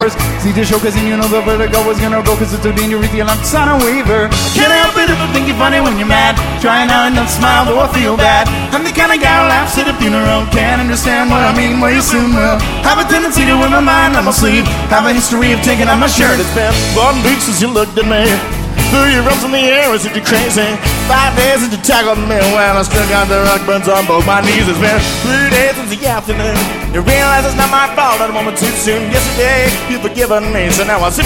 See the show cause you know the vertigo was gonna go cause it's so dangerous, you're like Santa Weaver. Can't help it if I think you're funny when you're mad. Try now and don't smile though I feel bad. I'm the kind of guy who laughs at a funeral. Can't understand what I mean, well you soon will. Have a tendency to wear my mind on my sleeve. Have a history of taking off my shirt. It's been 1 week since you looked at me. Threw your arms in the air as if you're crazy. 5 days since you tackled me. Well, I still got the rock burns on both my knees. It's been 3 days since the afternoon. You realize it's not my fault, that moment too soon. Yesterday, you've forgiven me. So now I sit